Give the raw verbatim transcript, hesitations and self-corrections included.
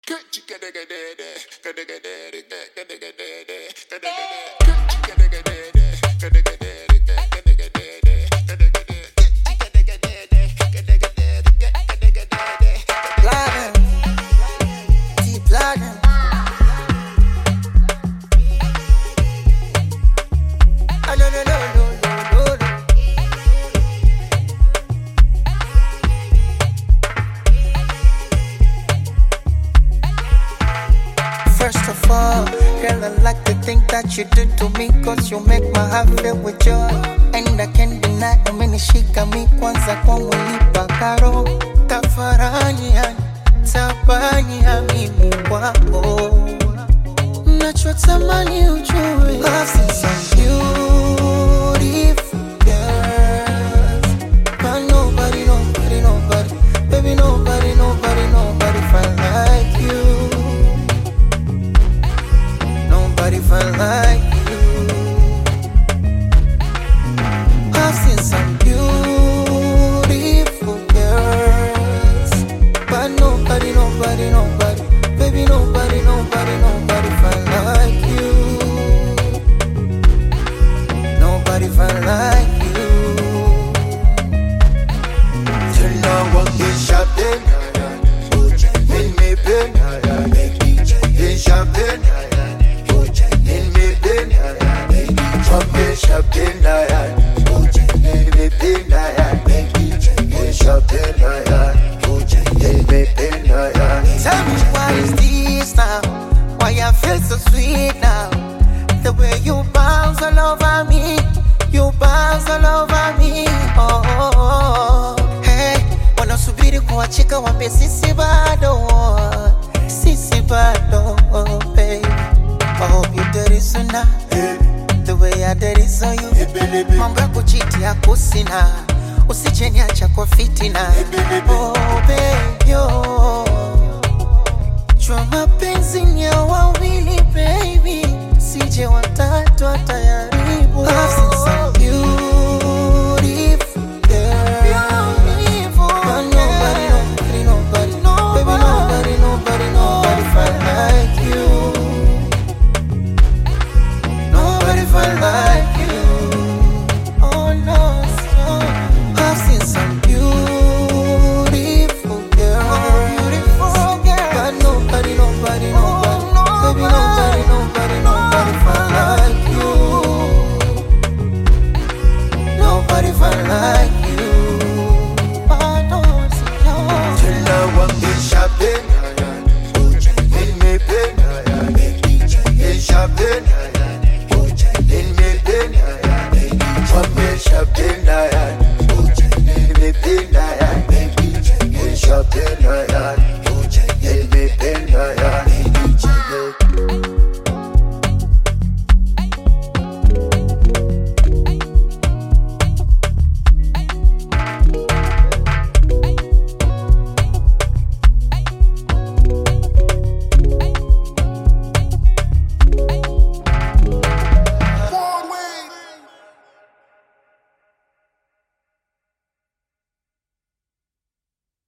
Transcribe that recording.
First of all, girl, I like the thing that you do to me, cause you make my heart fill with joy. And I can't deny, umenishika mi kwanza kwa mulipa karo. Tafarani yani, tabani ya mimi kwako. Nachotamani ujue, I've seen some beautiful girls, but nobody, nobody, nobody, baby, nobody, nobody, nobody felt like you. Nobody felt like you. I've seen some beautiful girls, but nobody, nobody, nobody, baby, nobody, nobody, nobody felt like you. Nobody felt like you. Till now I'm in shopping, in me pen, in shopping. Champagne, champagne, tell me why is this now? Why I feel so sweet now? The way you bounce all over me, you bounce all over me. Oh, oh, oh. Hey, wanasubiri kuachika wambe sisi bado, sisi bado, oh, baby. I hope you did it sooner. The way I did it so you. Mambo ya kuchiti ya kusina, usijeniacha kwa fitina. Oh baby, oh.